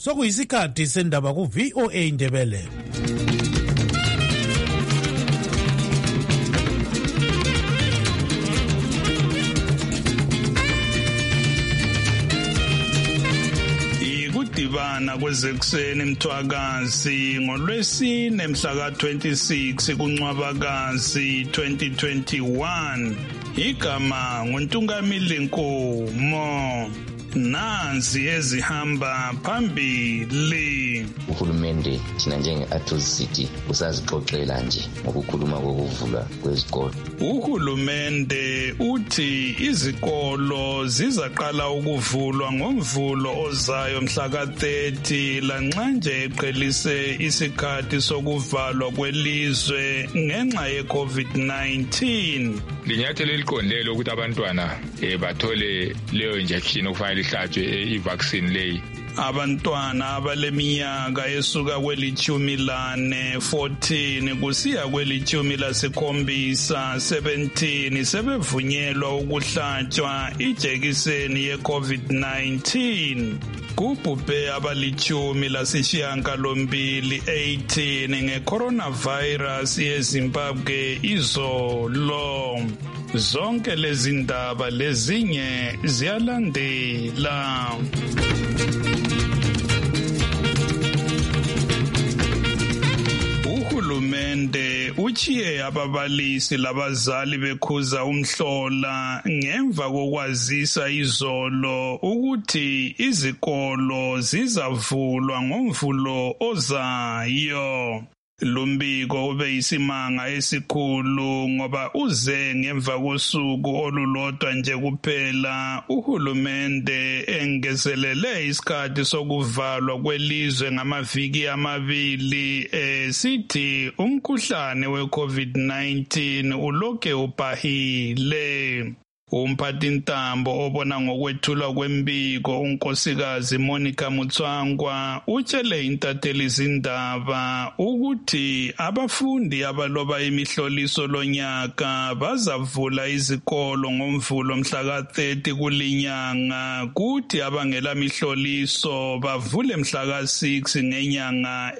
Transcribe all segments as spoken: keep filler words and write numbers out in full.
Sokuyisikhathi sendaba ku V O A Ndebele. Ikudibana kwezekuseni Mthwakazi ngolwesine mhla ka twenty-six kuNcwabakazi twenty twenty-one. Igama nguNtungamili Nkomo. Nansi ezihamba phambili. Uhulumende thina njenge-Athozi City usazixoxela nje ngokukhuluma kokuvulwa kwezikolo. Uhulumende uthi izikolo zizaqala ukuvulwa ngomvulo ozayo mhla ka thirty lanxa nje eqhelise isikhathi sokuvalwa kwelizwe ngenxa ye-COVID nineteen. Linyathelo eliqondile ukuthi abantwana eh bathole leyo injection okufanele ihlatshwe i-vaccine leyi. Abantwana abaleminyaka esuka kwelithumi lane fourteen kusiya kwelithumi lasikhombisa seventeen sebevunyelwa ukuhlatshwa ijekiseni ye-COVID nineteen. Kubhubhe abalithumi lasishiyagalombili eighteen nge-coronavirus yeZimbabwe izolo. Zonke lezi ndaba lezinye ziyalandela. Uhulumende uchiye ababalisi labazali bekhuza umhlola ngemva kokwazisa izolo ukuthi izikolo zizavulwa ngomvulo ozayo. Lumbiko ube isimanga esikhulu ngoba uze ngemva kosuku olulodwa nje kuphela uhulumende engezelele isikhathi sokuvalwa kwelizwe ngamaviki amabili esithi umkhuhlane we-COVID nineteen ulokhe ubhahile. Umphathintambo obona ngokwethulwa kwembiko unkosikazi Monica Mutswangwa utshele intatheli izindaba ukuthi abafundi abaloba imihloliso lonyaka bazavula izikolo ngomvulo mhla ka thirty kulinyanga kuthi abangela mihloliso bavule mhla ka six ngenyanga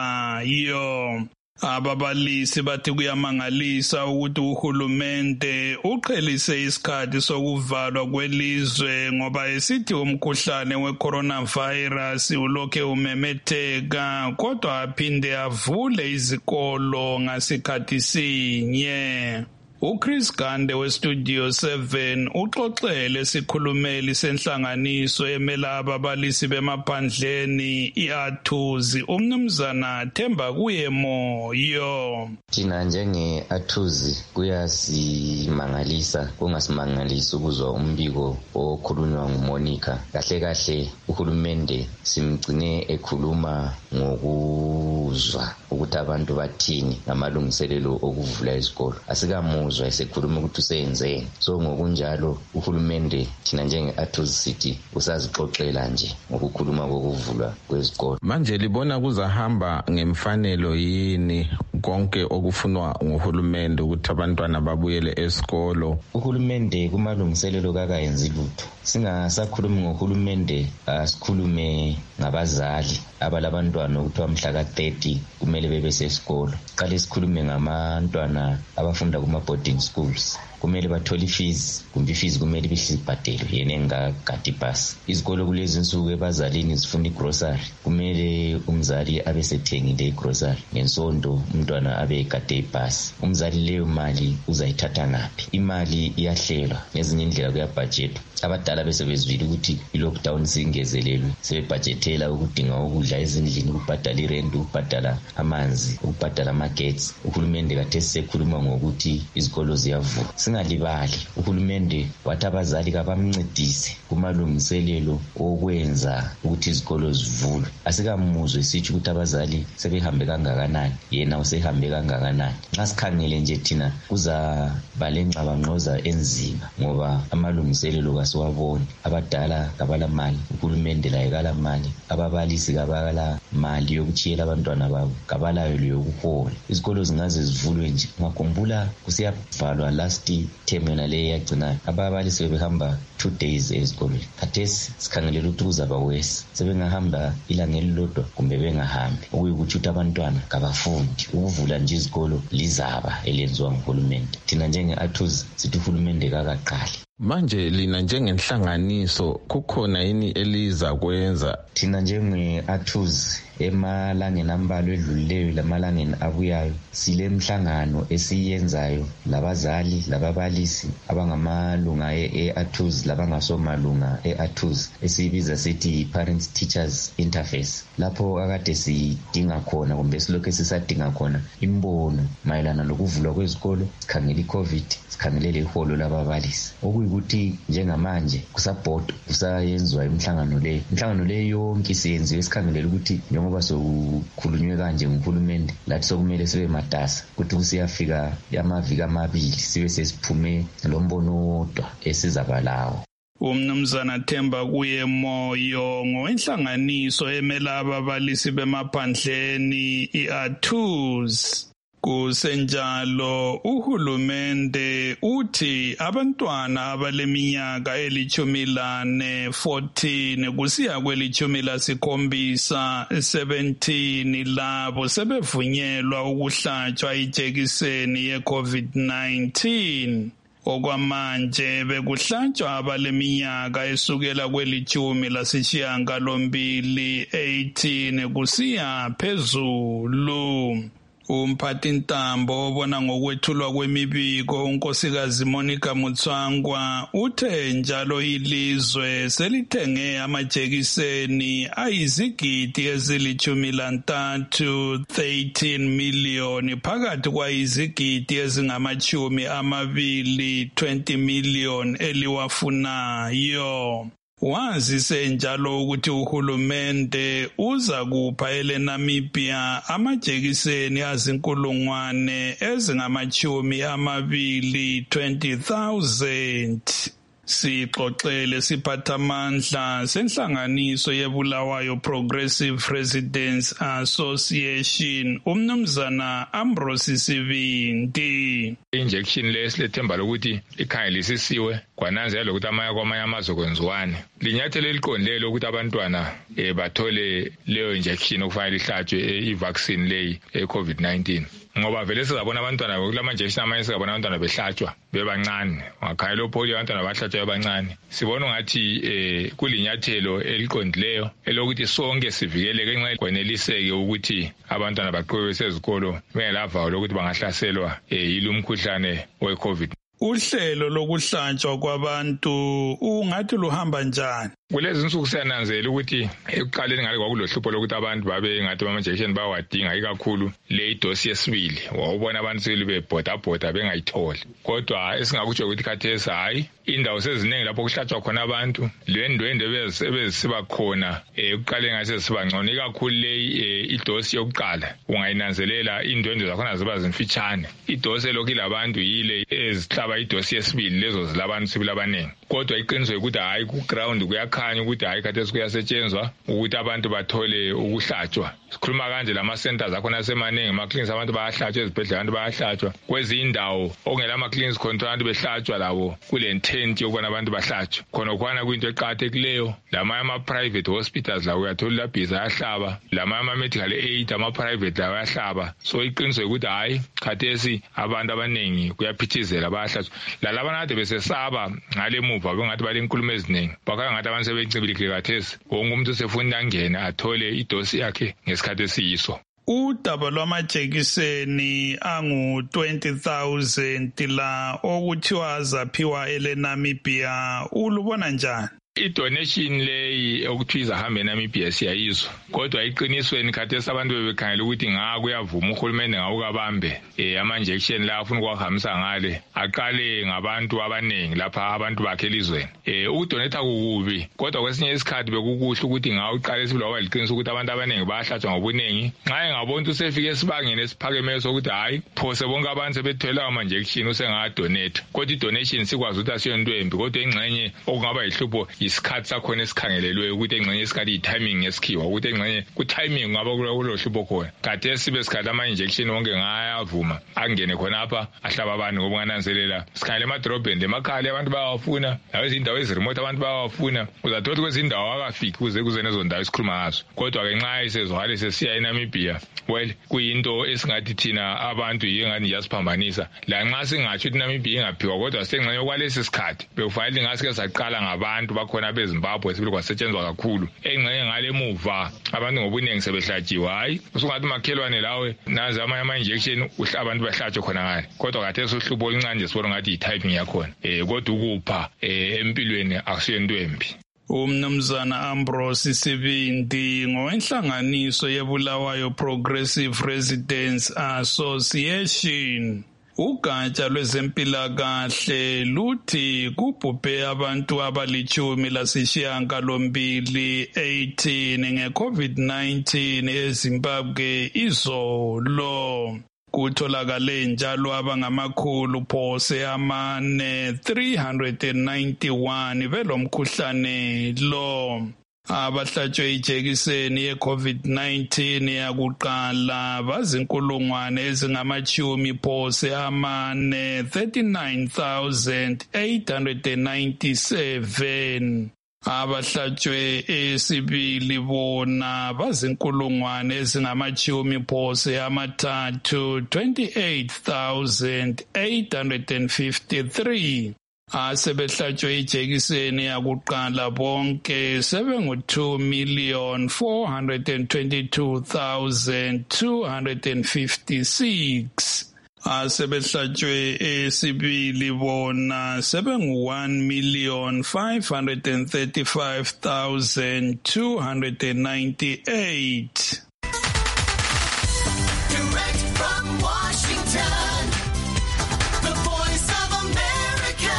ezayo. Ababalisi bathi kuyamangalisa ukuthi uhulumende uqhelise isikhathi sokuvalwa kwelizwe ngoba esithi umkhuhlane we-coronavirus ulokhe umemetheka kodwa aphinde avule izikolo ngasikhathi sinye. uChris Gande weStudio seven uxoxele sikhulumeli senhlanganiso emela ababalisi bemaphandleni iAthozi umnumzana Themba Kuyemoyo. Thina njenge-Athozi kuyasimangalisa kungasimangalisa ukuzwa umbiko okhulunywa nguMonica. Kahle kahle uhulumende simgcine ekhuluma ngokuzwa ukuthi abantu bathini ngamalungiselelo okuvula izikolo. Asikamu uzwa esekhuluma ukuthi usenzeni. So ngokunjalo uhulumende thina njenge-Athozi City usazixoxela nje ngokukhuluma kokuvulwa kwezikolo. Manje libona kuzahamba ngemfanelo yini konke okufunwa nguhulumende ukuthi abantwana babuyele esikolo? Uhulumende kumalungiselelo kakayenzi lutho. Singasakhulumi ngohulumende asikhulume ngabazali abalabantwana ukuthi mhla ka thirty kumele bebe sesikolo. Qale sikhulume ngamantwana abafunda kuma boarding schools. Kumele bathole fees, kumbe fees kumele bisibhadele yena engagadi pass. Izikolo kulezi insuku ebazalini zifuna igrocery. Kumele umzali abe sethengile igrocery ngensonto umntwana abe egade ipass. Umzali leyo mali uzayithatha ngaphi? Imali iyahlelwa ngezinye indlela kuyabudgetwa. Abadala bese bezwile ukuthi i-lockdown singezelelwe sebebudgetela ukudinga ukudla ezindlini, ukubhadala irent, ukubhadala amanzi, ukubhadala amagetsi. Uhulumende kade sisekhuluma ngokuthi izikolo ziyavulwa. Singalibali uhulumende wathi abazali kabamncedise kumalungiselelo okwenza ukuthi izikolo zivulwe. Asikamuzwe sithi ukuthi abazali sebehambe kangakanani, yena usehambe kangakanani. Nxa sikhangele nje thina kuza balengxabangxoza enzima ngoba amalungiselelo asiwaboni. Abadala kabala mali, uhulumende laye kala mali, ababalisi kabala mali yokuchiyela abantwana babo, kabalayo yokuhola. Izikolo zingaze zivulwe nje. Ngakhumbula kusiyavalwa last term yona le yagcina ababalisi bebehamba two days ezikolweni. Khathesi sikhangelela ukuthi kuzaba wesi, sebengahamba ilanga elilodwa kumbe bengahambi, okuyikuthi abantwana kabafundi. Ukuvula nje izikolo lizaba elenziwa nguhulumende. Thina njenge-ATUZ sithi uhulumende kakaqali. Manje lina njengenhlanganiso kukhona yini eliza kwenza? Thina njenge-ATUZ emalangeni ambalwa edlulileyo lamalangeni abuyayo sile mhlangano esiyenzayo labazali lababalisi abangamalunga e-ATUZ labangasomalunga e-ATUZ esibiza sithi Parents Teachers Interface. Lapho akade sidinga khona kumbe silokho sisadinga khona imbono mayelana lokuvulwa kwezikolo, sikhangela i-COVID, sikhangelele iholo lababalisi. Okuyikuthi njengamanje kusabhodo kusayenzwa imhlangano le. Imhlangano le yonke siyenziwe sikhangelela ukuthi njengoba sokukhulunywe kanje nguhulumende, lathi sokumele sibe matasa ukuthi kusiyafika amaviki amabili sibe sesiphume lo mbono wodwa esizaba lawo. Umnumzana Themba kuye Moyo ngowenhlanganiso emela ababalisi bemaphandleni i-ATUZ. Kusenjalo uhulumende uthi abantwana abaleminyaka elithumi lane fourteen kusiya kwelithumi lasikhombisa seventeen labo sebevunyelwa ukuhlatshwa ijekiseni ye-COVID nineteen. Okwamanje bekuhlatshwa abaleminyaka esukela kwelithumi lasishiyagalombili eighteen kusiya phezulu. Umphathintambo obona ngokwethulwa kwemibiko unkosikazi Monica Mutswangwa uthe njalo ilizwe selithenge amajekiseni ayizigidi ezilithumi lantathu thirteen million phakathi kwayizigidi ezingamachumi amabili twenty million eliwafunayo. Wazise njalo ukuthi uhulumende uza kupha eNamibia amajekiseni azinkulungwane ezingamachumi amabili twenty thousand. Sixoxele siphathamandla senhlanganiso yeBulawayo Progressive Residents Association umnumzana Ambrose Sibindi. Injection lesilethemba lokuthi ikhangelisisiwe kwananzela ukuthi amanye kwamanye amazwe kwenziwane. Linyathelo eliqondile ukuthi abantwana eh bathole leyo injection okufanele ihlatshwe i-vaccine leyi e-COVID nineteen. Ngoba vele sizabona abantwana kulama injection amanye sizabona abantwana behlatshwa bebancane. Ngakhayelo polio abantwana bahlatshwa bebancane. Sibona ngathi eh kulinyathelo eliqondileyo elokuthi sonke sivikeleke ngenxa kweneliseke ukuthi abantwana baqhubeke sezikolo bengelava lokuthi bangahlaselwa eh yilumkhuhlane we-COVID. Uhlelo lokuhlatshwa kwabantu ungathi luhamba njani? Kulezi insuku siyananzela ukuthi ekuqaleni ngale kwakulohlupho lokuthi abantu babe ngathi ama-injection bawadinga ikakhulu le idosi yesibili. Wawubona abantu sele bebhodabhoda bengayitholi. Kodwa esingakutsho ukuthi khathesi hayi indawo seziningi lapho kuhlatshwa khona abantu lwendwende ebezisiba khona ekuqaleni ngase siba ngcono ikakhulu le idosi yokuqala ungayinanzelela indwendwe zakhona ziba zimfitshane. Idosi lokhu labantu yile ezihlaba idosi yesibili lezo zilabantu sibili abaningi. Kodwa iqiniso ukuthi hayi ku ground kuyakhanya ukuthi hayi khathesi kuyasetshenzwa ukuthi abantu bathole ukuhlatshwa. Sikhuluma kanje lama centers akhona asemaningi ama clinics abantu bayahlatshwa ezibhedlela abantu bayahlatshwa kwezindawo okungela ama clinics khona abantu behlatshwa labo kule intent yokubana abantu bahlatshwe. Khona kwana kuyinto eqhathekileyo lama ama private hospitals la uyathola labhiza yahlaba lama ama medical aid ama private la yahlaba. So iqiniso ukuthi hayi khathesi abantu abaningi kuyaphithizela bayahlatshwa. Lalabana kade besesaba ngale muva bengathi bale inkulumo eziningi bakanga ngathi abantu sebencibilikile khathesi wonke umuntu sefuna angena athole idosi yakhe ngesikhathi esiyiso. Udaba lwamajekiseni angu twenty thousand la okuthiwa azaphiwa eNamibia ulubona njani? i-donation leyi okuthiwa izahambe eNamibia siyayizwa kodwa iqinisweni khathesi abantu bebekhangela ukuthi nga kuyavuma uhulumende ngawukabambe eh ama-injection la afuna ukuwahambisa ngale aqale ngabantu abaningi lapha abantu bakhe elizweni eh ukudonetha kukubi kodwa kwesinye isikhathi bekukuhle ukuthi ngawuqale sibula waba liqiniso ukuthi abantu abaningi bayahlatshwa ngobuningi nxa engabona usefike esibangeni esiphakemeyo sokuthi hayi phose bonke abantu sebethwele ama-injection usengadonetha kodwa i-donation sikwazi ukuthi asiyonto embi kodwa engxenye okungaba yihlupho isikhathi sakhona esikhangelelweyo ukuthi engxenye isikhathi i-timing ngesikhiwa ukuthi engxenye ku-timing ngaba kulo hlupho khona khathesi sibe sikhathi ama-injection wonke ngayavuma angene khonapha ahlaba abantu ngoba ungananzelela sikhangele emadorobheni emakhali abantu bayawafuna lawo izindawo eziremote abantu bayawafuna uzathola ukuthi kwezindawo akafiki kuze kuze nezo ndawo esikhuluma ngazo kodwa-ke nxa isezwakale sesiya eNamibia well kuyinto esingathi thina abantu yingani iyasiphambanisa lanxa singatsho ukuthi iNamibia ingaphiwa kodwa sengxenye yokwalesi sikhathi bekufanele ngasike saqala ngabantu bakhona beZimbabwe sibili kwasetshenzwa kakhulu engxenye ngale muva abantu ngobuningi sebehlatshiwe hayi usungathi makhelwane lawe nazi amanye ama-injection abantu bahlatshwe khona ngale kodwa khathesi uhlupho oluncane nje sibona ngathi i-typing yakhona um kodwa ukupha um empilweni akusiyento embi. Umnumzana Ambrose Sibindi ngowenhlanganiso yeBulawayo Progressive Residents Association. Ugatsha lwezempilakahle luthi kubhubhe abantu abalichumi lasishiyagalombili eighteen nge-COVID nineteen eZimbabwe izolo. Kutholakale njalo abangamakhulu phose amane three hundred ninety-one belomkhuhlane lo. Abahlatshwe ijekiseni ye-COVID nineteen yakuqala bazinkulungwane ezingamachumi phose amane thirty-nine thousand eight hundred ninety-seven. Abahlatshwe esibili bona bazinkulungwane ezingamachumi phose amathathu twenty-eight thousand eight hundred fifty-three. Asebehlatshwe ijekiseni yakuqala bonke sebengu-two million four hundred twenty-two thousand two hundred fifty-six. Asebehlatshwe esibili bona sebengu-one million five hundred thirty-five thousand two hundred ninety-eight. Direct from Washington, the voice of America,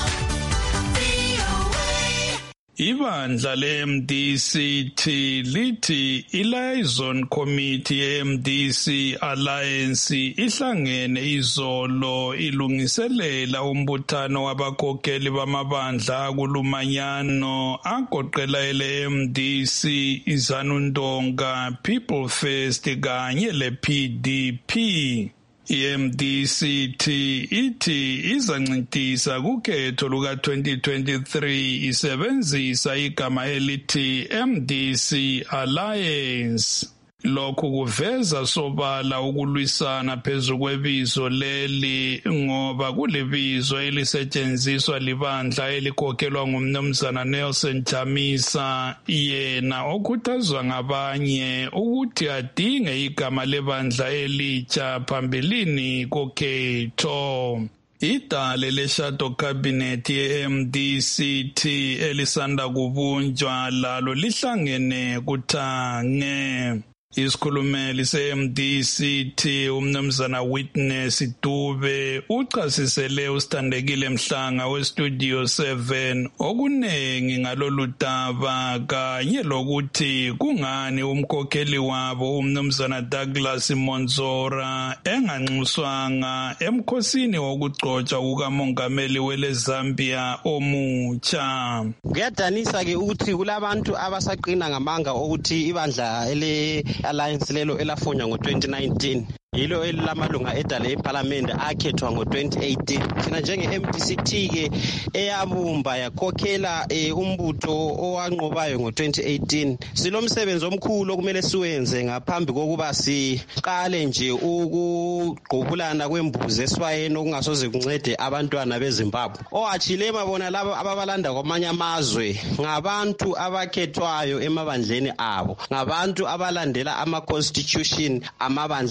V O A. Ibandla le-M D C T lithi i-Liaison Committee ye-M D C Alliance ihlangene izolo ilungiselela umbuthano wabakhokheli bamabandla akulumanyano agoqela ele-M D C, iZanu Ndonga, People First kanye le-P D P. I-M D C T ithi izancintisa kukhetho luka twenty twenty-three isebenzisa igama elithi M D C Alliance. Lokhu kuveza sobala ukulwisana phezu kwebizo leli ngoba kulibizo elisetshenziswa libandla elikhokhelwa ngumnumzana Nelson Chamisa, yena okhuthazwa ngabanye ukuthi adinge igama lebandla elitsha phambilini kokhetho. Idale le-Shadow Cabinet ye-M D C T elisanda kubunjwa lalo lihlangene kuthange. Isikhulumeli se-M D C T umnumzana Witness Dube uchasisele uStandekile Mhlanga we-Studio seven okunengi ngalolu daba kanye lokuthi kungani umkhokheli wabo umnumzana Douglas Monzora enganxuswanga emkhosini wokugcotshwa kukamongameli wele-Zambia omutsha. Kuyadanisa ke ukuthi kulabantu abasaqina ngamanga ukuthi ibandla ele alliance lelo elafunwa ngo-twenty nineteen yilo elilamalunga edale eParliament akhethwa ngo-twenty eighteen. Thina njenge-M D C T ke eyabumba yakhokhela eh, umbutho owanqobayo ngo-twenty eighteen. Silomsebenzi omkhulu okumele siwenze ngaphambi kokuba siqale nje ukugqobulana kwembuzi eswayeni okungasoze kuncede abantwana beZimbabwe. Owatshilema bona laba ababalanda kwamanye amazwe ngabantu abakhethwayo emabandleni abo, ngabantu abalandela ama-constitution amabandla abo.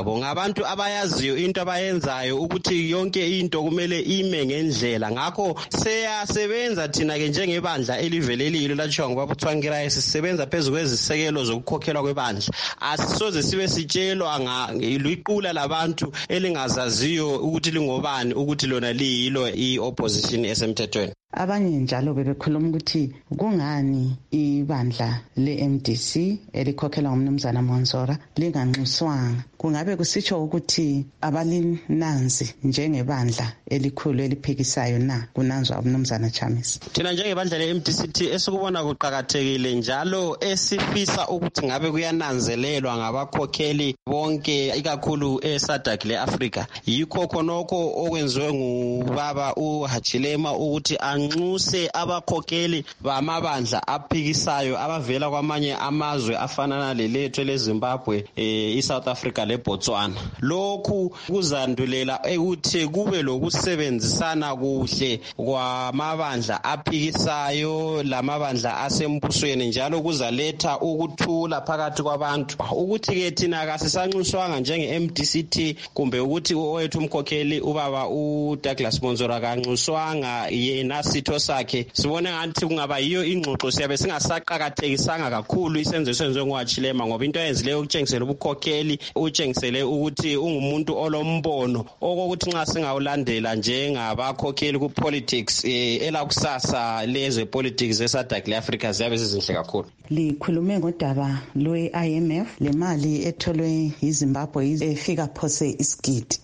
yabo, ngabantu abayaziyo into abayenzayo ukuthi yonke into kumele ime ngendlela. Ngakho seyasebenza thina ke njengebandla elivelelile latshiwa ngubaba uThwankirayo, sisebenza phezulu kwezisekelo zokukhokhelwa kwebandla. Asisoze sibe sitshelwa ngaliqula labantu elingazaziyo ukuthi lingobani ukuthi lona liyilo i-opposition esemthethweni. Abanye njalo bebekhuluma ukuthi kungani ibandla le-M D C elikhokhelwa ngumnumzana Monsora linganxuswanga. Kungabe kusitsho ukuthi abalinanzi njengebandla elikhulu eliphikisayo na kunanzwa umnumzana Chamisa? Thina njengebandla le-M D C T esikubona kuqhakathekile njalo esifisa ukuthi ngabe kuyananzelelwa ngabakhokheli bonke ikakhulu eSADC le-Africa. Yikho khonokho okwenziwe ngubaba uHachilema ukuthi anxuse abakhokheli bamabandla aphikisayo abavela kwamanye amazwe afana nalelethu leZimbabwe, eh, iSouth Africa leBotswana. Lokhu kuzandulela ukuthi kube lokusebenzisana kuhle kwamabandla aphikisayo lamabandla asembusweni, njalo kuzaletha ukuthula phakathi kwabantu. Ukuthi ke thina kasisanxuswanga njenge-M D C T kumbe ukuthi owethu umkhokheli ubaba uDouglas Monsora kanxuswanga yena sitho sakhe, sibone ngathi kungaba yiyo ingxoxo siyabe singasaqhakathekisanga kakhulu isenzo senziwe ngoHachilema, ngoba into eyenzileyo ukutshengisela ubukhokheli, utshengisele ukuthi ungumuntu olombono okokuthi nxa singawulandela njengabakhokheli ku-politics eh, elakusasa leze politics eSADC le-Africa ziyabe zizinhle kakhulu. Likhulume ngodaba lwe-I M F, le mali etholwe yiZimbabwe efika phose isigidi.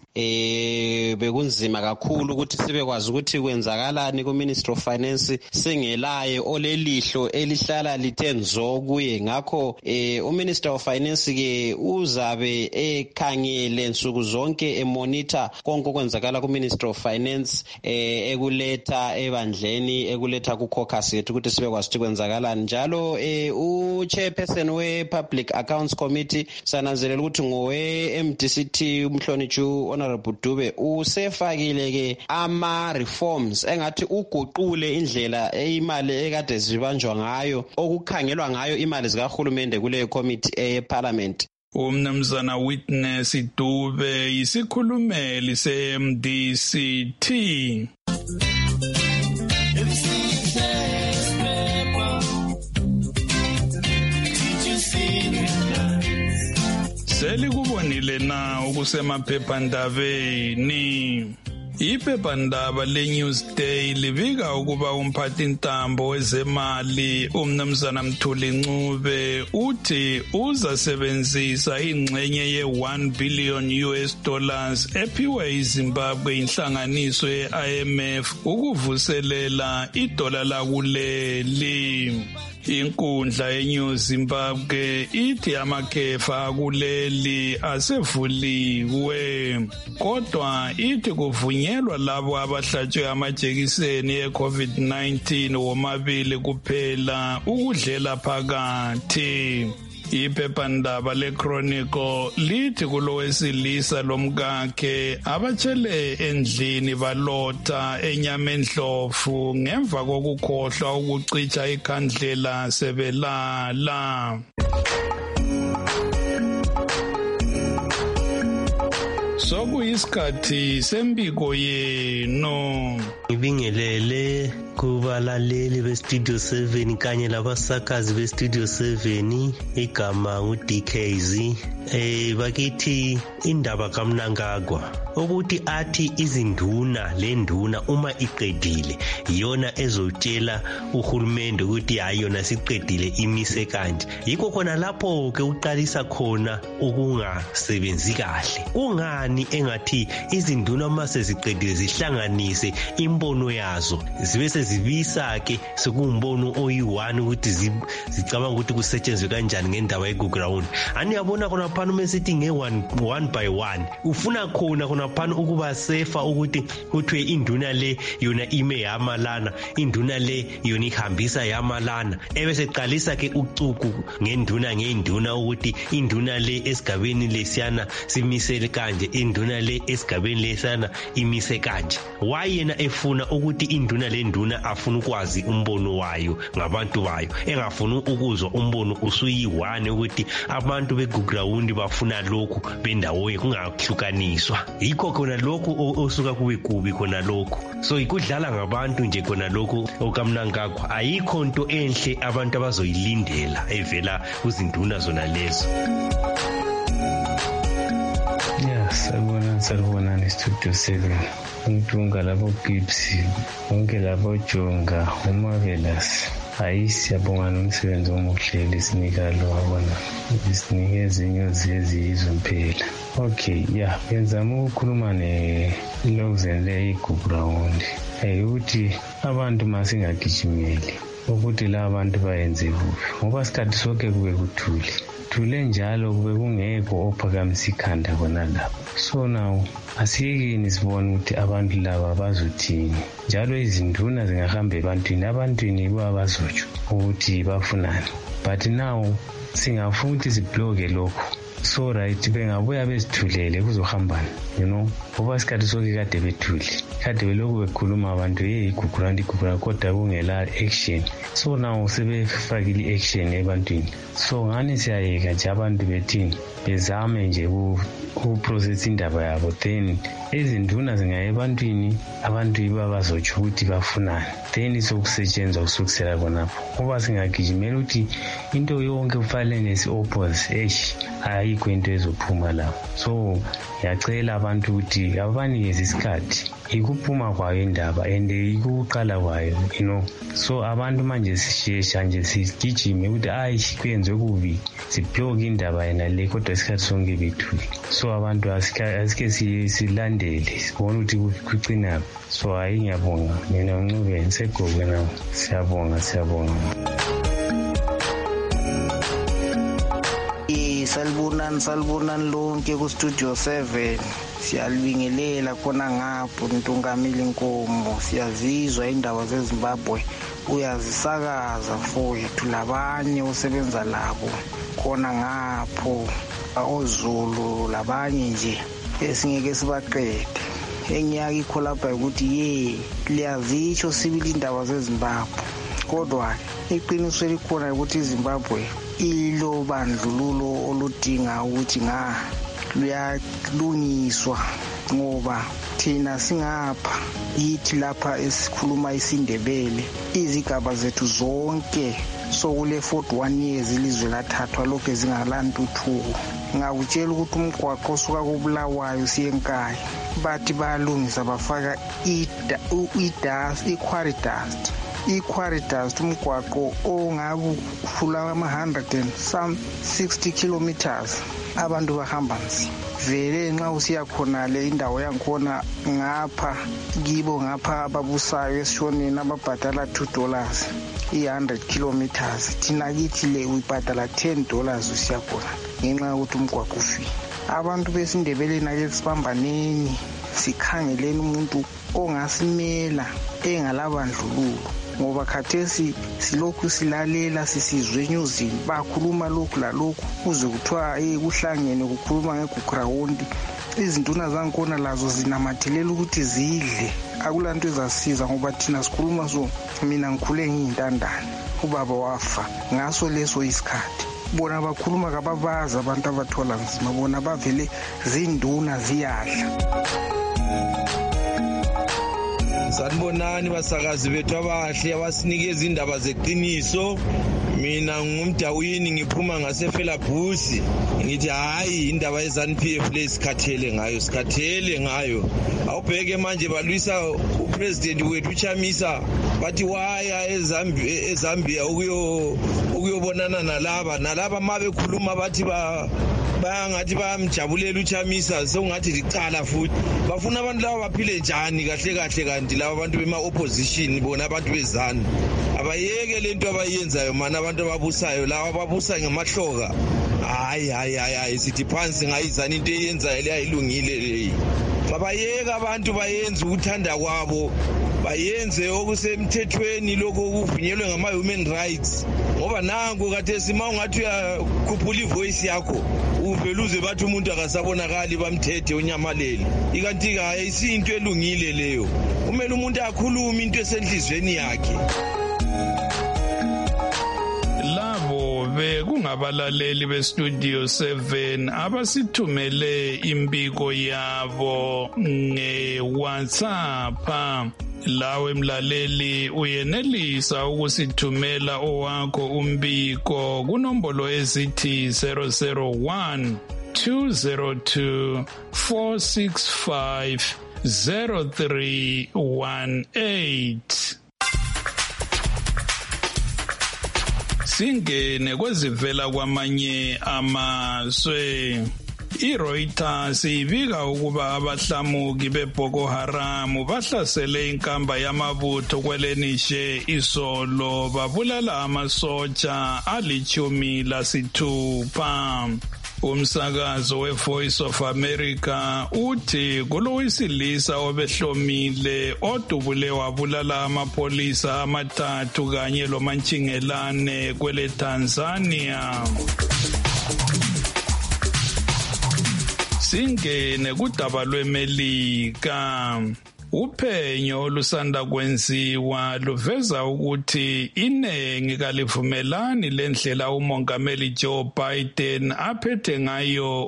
Eh bekunzima kakhulu ukuthi sibekwazi ukuthi kwenzakalani ku Ministry of Finance singelaye olelihlo elihlala lithenzo kuye. Ngakho eh u Minister of Finance ke uzabe ekhangele nsuku zonke emonitor konke okwenzakala ku Ministry of Finance eh ekuletha ebandleni ekuletha ku caucus yethu ukuthi sibekwazi ukuthi kwenzakalani. Njalo eh u chairperson we Public Accounts Committee sananzelela ukuthi ngowe M D C T umhlonitshu Honorable Dube usefakile ke ama reforms engathi uguqule indlela imali ekade zibanjwa ngayo okukhangelwa ngayo imali zikahulumende kule committee eParliament. Umnumzana Witness Dube yisikhulumeli se-M D C T. Selikubonile na ukusemaphephandabeni. Iphephandaba le-Newsday libika ukuba umphathintambo wezemali umnumzana Mthuli Ncube uthi uzasebenzisa ingxenye ye-one billion U S dollars ephiwe iZimbabwe inhlanganiso ye-I M F ukuvuselela idola lakuleli. Inkundla yeNew Zimbabwe ithi amakhefa kuleli asevuliwe, kodwa ithi kuvunyelwa labo abahlatshwe amajekiseni e-COVID nineteen womabili kuphela ukudlela phakathi. Iphephandaba leChronicle lithi kulowesilisa lomkakhe abatshele endlini balota enyamendlovu ngemva kokukhohlwa ukucicha ikhandlela sebelala. Sokuyisikhathi sembiko yenu. Ngibingelele kubalaleli beStudio seven kanye labasakazi beStudio seven, igama ngu-D K Z. Eh bakithi indaba kaMnangagwa ukuthi athi izinduna lenduna uma iqedile yona ezotshela uhulumende ukuthi hayi yona siqedile imise kanje. Yikho khona lapho ke uqalisa khona ukungasebenzi kahle. Kungani engathi izinduna mase ziqedile zihlanganise imbono yazo zibe sezibisa ke sekumbono oyi-one ukuthi zicabanga ukuthi kusetshenzwe kanjani ngendaba yeGoground. Ani yabona khona phana mesithi nge-one one by one ufuna khona khona phana ukuba sefa ukuthi kuthiwe induna le yona ime yamalana, induna le yona ihambisa yamalana, ebese qalisa ke ucuku ngenduna ngenduna ukuthi induna le esigabeni lesiyana simisele kanje, induna le esigabeni lesana imise kanje. Why yena efuna ukuthi induna le nduna afuna ukwazi umbono wayo ngabantu bayo, engafuna ukuzwa umbono usuyiwane ukuthi abantu beGugurawundi bafuna lokhu bendawo kungahlukaniswa. Yikho khona lokhu osuka kube kubi khona lokhu. So ikudlala ngabantu nje khona lokhu okamnankakho. Ayikho into enhle abantu abazoyilindela evela kuzinduna zona lezo. Yes, sabona sabona ni Studio seven. Untunga labo Gibbs, onke labo Jonga, uMarvelous. Hayi siyabonga nomsebenzi omuhle lesinika lo wabona. Isinikeze inyozi ezizwe phela. Okay, yeah, ngizama ukukhuluma ne Lozele iGugurawundi. Hey uthi abantu masingagijimeli ukuthi la abantu bayenze kuhle. Ngoba isikhathi sonke kube kuthule. Thule njalo kube kungekho ophakamisa ikhanda khona lapho. So now asiyekeni sibone ukuthi abantu laba bazothini. Njalo izinduna zingahamba ebantwini, abantwini babazotsho ukuthi bafunani. But now singafuna ukuthi sibloke lokho. So right bengabuya bezithulele kuzohambana, you know, ngoba isikhathi sonke kade bethule, kade belokhu bekhuluma abantu hey iGugurawundi iGugurawundi kodwa kungela action. So now sebefakile action ebantwini. So ngani siyayeka nje abantu bethini bezame nje ukuprocess indaba yabo, then izinduna zingaye ebantwini, abantu babazotsho ukuthi bafunani, then sokusetshenzwa usukusela khonapho. Ngoba singagijimela ukuthi into yonke kufanele nesi-oppose eish ayikho into ezophuma lapho. So ngiyacela abantu ukuthi abanikeze isikhathi ikuphuma kwayo indaba and ikuqala kwayo, you know. So abantu manje sishesha nje sigijime ukuthi ayi kwenziwe kubi, sibloke indaba yena le kodwa isikhathi sonke bethule. So abantu asike silandele sibone ukuthi kucina. So hayi ngiyabonga mina uNcube Segogwe nawo, siyabonga siyabonga. Salibonani salibonani lonke ku Studio seven. Siyalibingelela khona ngapho Ntungamili Nkomo. Siyazizwa indaba zeZimbabwe uyazisakaza mfowethu, labanye usebenza labo khona ngapho oZulu labanye nje esingeke sibaqede. Engiyakho lapha ukuthi ye liyazitsho sibili indaba zeZimbabwe, kodwa iqiniso likhona ukuthi iZimbabwe ilo bandlululo oludinga ukuthi nga luyalungiswa, ngoba thina singapha yithi lapha esikhuluma isiNdebele izigaba zethu zonke sokule forty-one years ilizwe lathathwa lokho ezingalantuthuko. Ngakutshela ukuthi umgwaqo osuka kuBulawayo siyenkaya bathi bayalungisa bafaka i-dust i-quarry dust i-quarry dust umgwaqo ongabe ukhula ama one hundred and some sixty kilometers. Abantu bahamba nzima vele nxa usiya khona le indawo yankhona ngapha kibo ngapha ababusayo esishoneni ababhadala two dollars i one hundred kilometers. Thina kithi le uyibhadala ten dollars usiya khona ngenxa yokuthi umgwaqo ufile. Abantu besiNdebeleni ake sibambaneni sikhangeleni umuntu ongasimela engalabandlululo, ngoba khathesi silokhu silalela sisizwe enyuzini bakhuluma lokhu lalokhu kuze kuthiwa hey kuhlangene kukhuluma ngeGugurawundi. Izinduna zankhona lazo zinamathelela ukuthi zidle, akulanto ezasiza ngoba thina sikhuluma so. Mina ngikhule ngiyintandane, ubaba wafa ngaso leso isikhathi. Bona bakhuluma kababaza abantu abathola nzima, bona bavele zinduna ziyadla. Sanibonani basakazi bethu abahle abasinikeza indaba zeqiniso. Mina ngumdawini ngiphuma ngasefela Busi, ngithi hayi indaba yeZANU-P F le sikhathele ngayo sikhathele ngayo. Awubheke manje balwisa upresident wethu uChamisa bathi waya eZambia eZambia ukuyo ukuyobonana nalaba nalaba mabekhuluma bathi ba bayangathi bayamjabulela uChamisa, sokungathi licala futhi bafuna abantu laba baphile njani kahle kahle, kanti laba abantu bema opposition bona abantu beZANU abayeke lento abayenzayo mana abantu ababusayo laba ababusa ngemahloka. Hayi hayi hayi sithi phansi ngayizana into eyenzayo le ayilungile leyi. Babayeka abantu bayenze ukuthanda kwabo, bayenze okusemthethweni lokho kuvunyelwe ngama human rights ngoba nanku kathesi ma ungathi uyakhuphula ivoice yakho uvele uze bathi umuntu akasabonakali bamthethe unyamalele ikanti ka isinto elungile leyo kumele umuntu akhulume into esenhlizweni yakhe. Labo bekungabalaleli bestudio seven abasithumele imbiko yabo nge-WhatsApp. Lawe mlaleli uyenelisa ukusithumela owakho umbiko kunombolo ezithi zero zero one two zero two four six five zero three one eight. Singene kwezivela kwamanye amazwe. I-Reuters ibika ukuba abahlamuki beBoko Haram bahlasele inkamba yamabutho kwelenishe isolo babulala amasoja alichumi lasithupha. Umsakazo we-Voice of America uthi kulowesilisa obehlomile odubule wabulala amapolisa amathathu kanye lomantshingelane kwele Tanzania. Singene kudaba lweMelika. Uphenyo olusanda kwenziwa luveza ukuthi inengi kalivumelani lendlela umongameli Joe Biden aphethe ngayo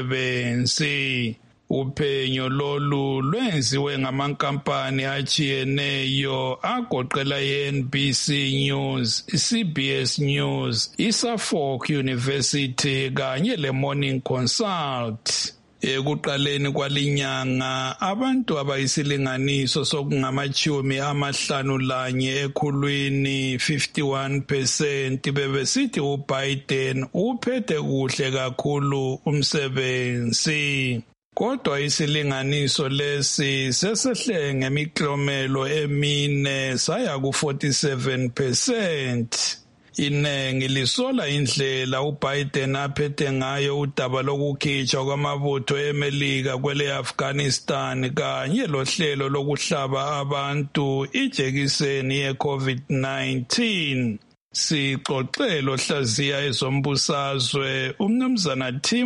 umsebenzi. Uphenyo lolu lwenziwe ngamankampani achiyeneyo agoqela i-N B C News, C B S News, i-Suffolk University kanye le-Morning Consult. Ekuqaleni kwalinyanga abantu abayisilinganiso sokungamachumi amahlanu lanye ekhulwini fifty-one percent bebesithi uBiden uphethe kuhle kakhulu umsebenzi. Kodwa isilinganiso lesi sesehle ngemiklomelo emine saya ku forty-seven percent. Inengi lisola indlela uBiden aphethe ngayo udaba lokukhitshwa kwamabutho eMelika kwele Afghanistan kanye lohlelo lokuhlaba abantu ijekiseni ye-COVID nineteen. Sixoxelo hlaziya ezombusazwe umnumzana Tim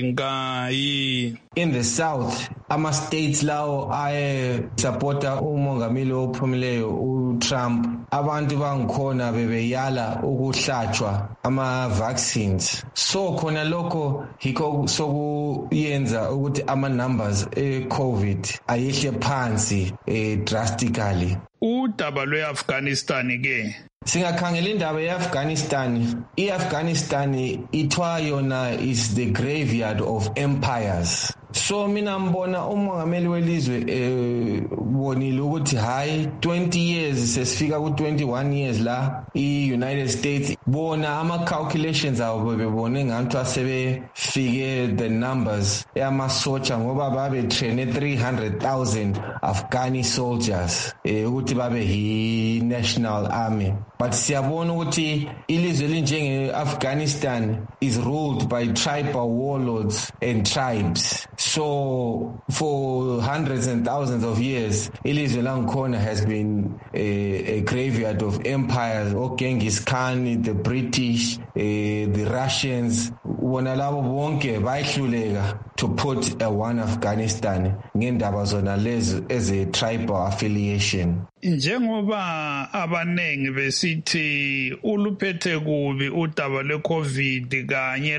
Muringayi. In the south, ama states lawo aye supporta umongameli ophumileyo uTrump, abantu bangikhona bebeyala ukuhlatshwa ama vaccines. So khona lokho hiko sokuyenza ukuthi ama numbers e COVID ayehle phansi eh, drastically. Udaba lwe-Afghanistan ke Singakhangela indaba ye-Afghanistan, i-Afghanistan ithiwa yona is the graveyard of empires. So mina mbona umongameli welizwe eh bonile ukuthi hayi twenty years sesifika ku twenty-one years la i-United States bona ama calculations abo bebone ngathi asebefike the numbers yamasoja ngoba babe train three hundred thousand Afghani soldiers eh ukuthi babe hi national army. But siyabona ukuthi ilizwe linjenge Afghanistan is ruled by tribal warlords and tribes. So for hundreds and thousands of years, ilizwe langikhona has been a, a graveyard of empires, o Genghis Khan, the British, uh, the Russians. Bona labo bonke bayihluleka to put a one Afghanistan ngendaba zona lezo as a tribal affiliation. Njengoba abanengi besithi uluphethe kubi udaba lwe-COVID kanye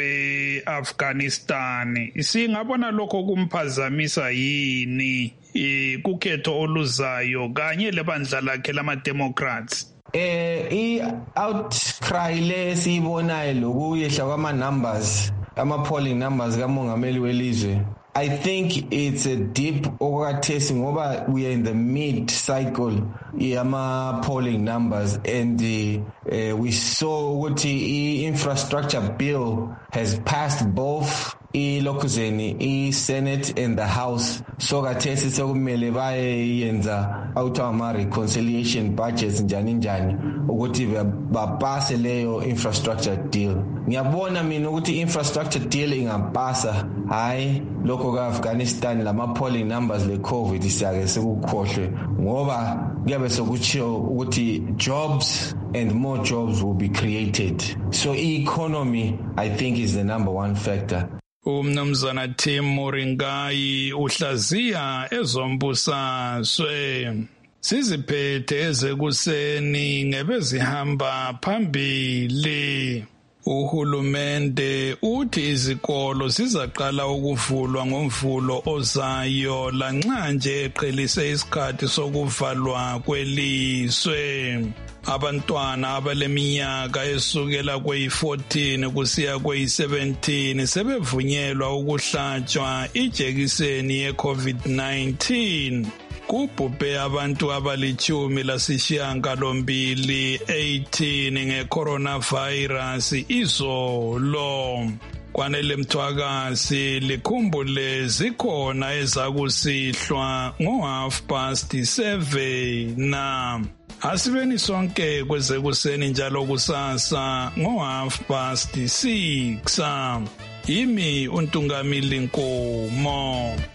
lolwe-Afghanistan, singabona lokho kumphazamisa yini kukhetho oluzayo kanye lebandla lakhe lama-Democrats? Eh i-outcry le siyibonayo lokuyehla kwama-numbers, ama-polling numbers kamongameli welizwe, I think it's a deep okathesi ngoba we are in the mid cycle yama polling numbers and uh, uh, we saw ukuthi i-infrastructure bill has passed both i-Lokuzeni, i-Senate and the House. So kathesi sekumele bayenza out ama reconciliation budgets njani njani ukuthi bapase leyo infrastructure deal. Ngiyabona mina ukuthi infrastructure deal ingapasa, hayi lokho ka-Afghanistan lama polling numbers le COVID siyake sekukhohlwe ngoba kuyabe sokutshiwo ukuthi jobs and more jobs will be created. So economy, I think, is the number one factor. Umnumzana Tim Moringai uhlaziya ezombusazwe. Siziphethe ezekuseni ngebezihamba phambili. Uhulumende uthi izikolo zizaqala ukuvulwa ngomvulo ozayo lanxa nje eqhelise isikhathi sokuvalwa kwelizwe. Abantwana abaleminyaka esukela kweyi fourteen kusiya kweyi seventeen sebevunyelwa ukuhlatshwa ijekiseni ye-COVID nineteen. Kubhubhe abantu abalitshumi lasishiyagalombili eighteen nge-coronavirus izolo. Kwanele Mthwakazi likhumbule zikhona ezakusihlwa ngo-half past seven na. Asibeni sonke kwezekuseni njalo kusasa ngo-half past six. Yimi uNtungamili Nkomo.